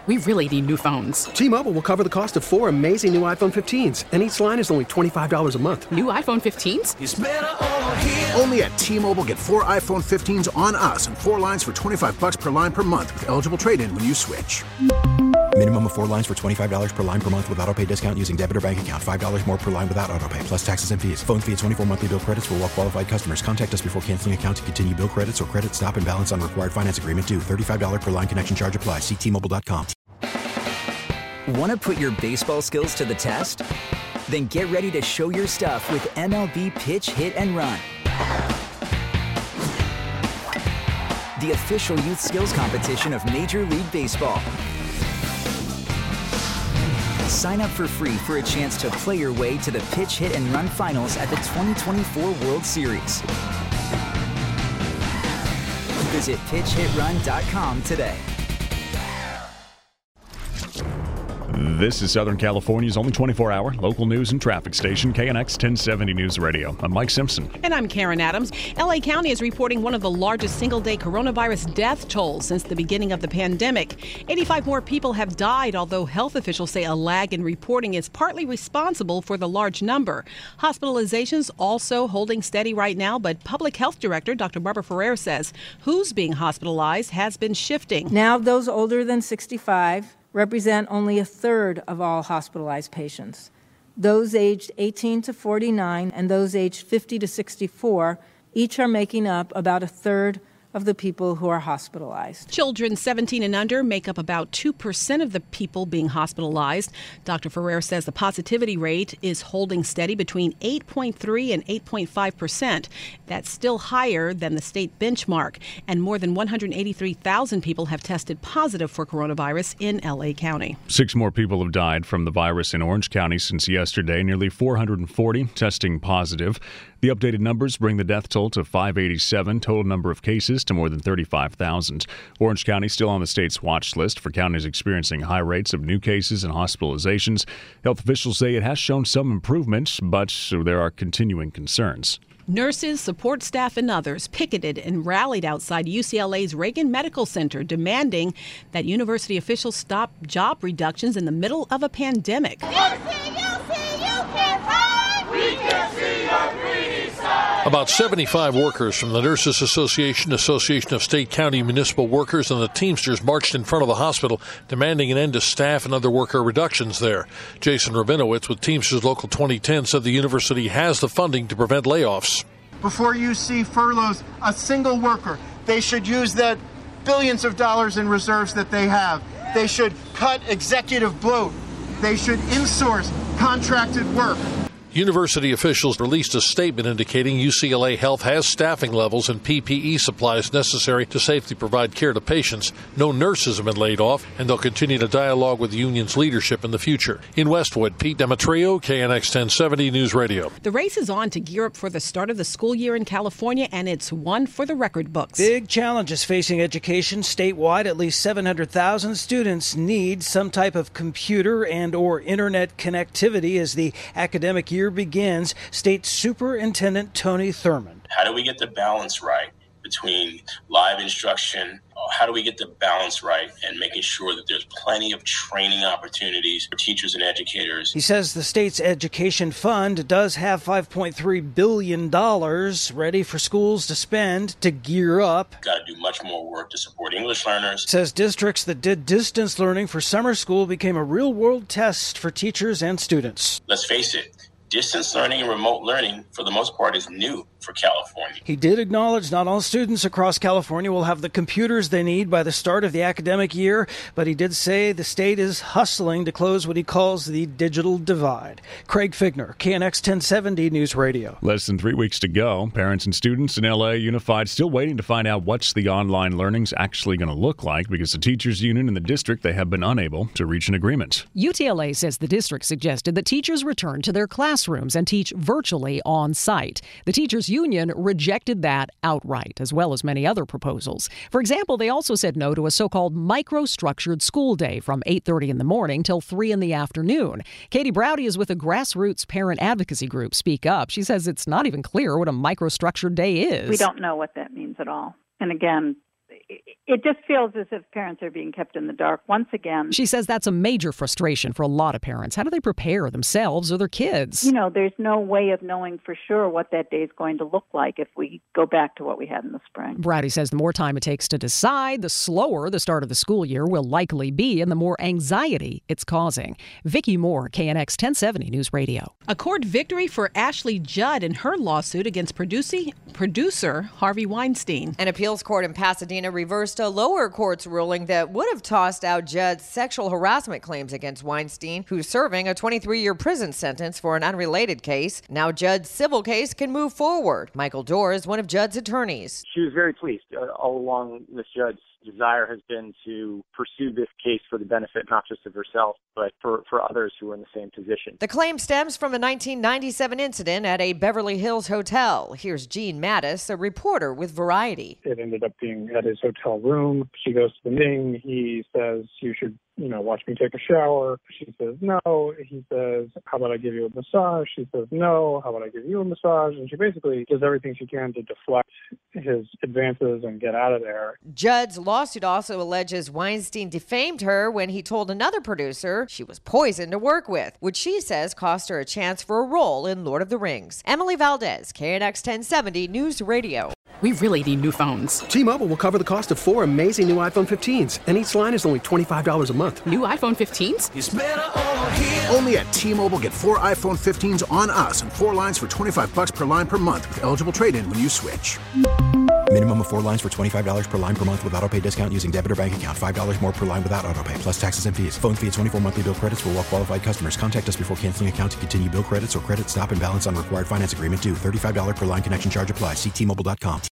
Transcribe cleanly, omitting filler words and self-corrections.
We really need new phones. T-Mobile will cover the cost of 4 amazing new iPhone 15s, and each line is only $25 a month. New iPhone 15s? It's better over here. Only at T-Mobile, get 4 iPhone 15s on us and 4 lines for $25 per line per month with eligible trade-in when you switch. Minimum of 4 lines for $25 per line per month with autopay discount using debit or bank account. $5 more per line without autopay, plus taxes and fees. Phone fee at 24 monthly bill credits for well-qualified customers. Contact us before canceling account to continue bill credits or credit stop and balance on required finance agreement due. $35 per line connection charge applies. See T-Mobile.com. Want to put your baseball skills to the test? Then get ready to show your stuff with MLB Pitch, Hit, and Run. The official youth skills competition of Major League Baseball. Sign up for free for a chance to play your way to the Pitch, Hit, and Run finals at the 2024 World Series. Visit pitchhitrun.com today. This is Southern California's only 24-hour local news and traffic station, KNX 1070 News Radio. I'm Mike Simpson. And I'm Karen Adams. L.A. County is reporting one of the largest single-day coronavirus death tolls since the beginning of the pandemic. 85 more people have died, although health officials say a lag in reporting is partly responsible for the large number. Hospitalizations also holding steady right now, but Public Health Director Dr. Barbara Ferrer says who's being hospitalized has been shifting. Now those older than 65 represent only a third of all hospitalized patients. Those aged 18 to 49 and those aged 50 to 64 each are making up about a third of the people who are hospitalized. Children 17 and under make up about 2% of the people being hospitalized. Dr. Ferrer says the positivity rate is holding steady between 8.3 and 8.5%. That's still higher than the state benchmark. And more than 183,000 people have tested positive for coronavirus in L.A. County. 6 more people have died from the virus in Orange County since yesterday, nearly 440 testing positive. The updated numbers bring the death toll to 587, total number of cases to more than 35,000. Orange County still on the state's watch list for counties experiencing high rates of new cases and hospitalizations. Health officials say it has shown some improvement, but there are continuing concerns. Nurses, support staff, and others picketed and rallied outside UCLA's Reagan Medical Center, demanding that university officials stop job reductions in the middle of a pandemic. About 75 workers from the Nurses Association, Association of State, County, Municipal Workers, and the Teamsters marched in front of the hospital, demanding an end to staff and other worker reductions there. Jason Rabinowitz with Teamsters Local 2010 said the university has the funding to prevent layoffs. Before you see furloughs, a single worker, they should use the billions of dollars in reserves that they have. They should cut executive bloat. They should insource contracted work. University officials released a statement indicating UCLA Health has staffing levels and PPE supplies necessary to safely provide care to patients. No nurses have been laid off, and they'll continue to dialogue with the union's leadership in the future. In Westwood, Pete Demetrio, KNX 1070 News Radio. The race is on to gear up for the start of the school year in California, and it's one for the record books. Big challenges facing education statewide. At least 700,000 students need some type of computer and or internet connectivity as the academic year begins. State Superintendent Tony Thurmond. How do we get the balance right between live instruction? How do we get the balance right and making sure that there's plenty of training opportunities for teachers and educators? He says the state's education fund does have $5.3 billion ready for schools to spend to gear up. Got to do much more work to support English learners. Says districts that did distance learning for summer school became a real-world test for teachers and students. Let's face it. Distance learning and remote learning, for the most part, is new for California. He did acknowledge not all students across California will have the computers they need by the start of the academic year, but he did say the state is hustling to close what he calls the digital divide. Craig Figner, KNX 1070 News Radio. Less than 3 weeks to go. Parents and students in L.A. Unified still waiting to find out what's the online learning's actually going to look like because the teachers union in the district, they have been unable to reach an agreement. UTLA says the district suggested that teachers return to their classrooms and teach virtually on site. The teachers union rejected that outright, as well as many other proposals. For example, they also said no to a so-called micro-structured school day from 8:30 in the morning till 3 in the afternoon. Katie Browdy is with a grassroots parent advocacy group, Speak Up. She says it's not even clear what a micro-structured day is. We don't know what that means at all. And again, it just feels as if parents are being kept in the dark once again. She says that's a major frustration for a lot of parents. How do they prepare themselves or their kids? There's no way of knowing for sure what that day is going to look like if we go back to what we had in the spring. Brady says the more time it takes to decide, the slower the start of the school year will likely be and the more anxiety it's causing. Vicki Moore, KNX 1070 News Radio. A court victory for Ashley Judd in her lawsuit against producer Harvey Weinstein. An appeals court in Pasadena reversed a lower court's ruling that would have tossed out Judd's sexual harassment claims against Weinstein, who's serving a 23-year prison sentence for an unrelated case. Now Judd's civil case can move forward. Michael Dorr is one of Judd's attorneys. She was very pleased. All along, Ms. Judd's desire has been to pursue this case for the benefit not just of herself, but for others who are in the same position. The claim stems from a 1997 incident at a Beverly Hills hotel. Here's Gene Mattis, a reporter with Variety. It ended up being at his hotel room. She goes to the meeting. He says, you should watch me take a shower. She says, no. He says, how about I give you a massage? She says, no. How about I give you a massage? And she basically does everything she can to deflect his advances and get out of there. Judd's lawsuit also alleges Weinstein defamed her when he told another producer she was poison to work with, which she says cost her a chance for a role in Lord of the Rings. Emily Valdez, KNX 1070 News Radio. We really need new phones. T-Mobile will cover the cost of 4 amazing new iPhone 15s, and each line is only $25 a month. New iPhone 15s? It's better over here. Only at T-Mobile, get 4 iPhone 15s on us and 4 lines for $25 per line per month with eligible trade-in when you switch. Minimum of 4 lines for $25 per line per month with autopay discount using debit or bank account. $5 more per line without autopay, plus taxes and fees. Phone fee at 24 monthly bill credits for well-qualified customers. Contact us before canceling account to continue bill credits or credit stop and balance on required finance agreement due. $35 per line connection charge applies. See T-Mobile.com.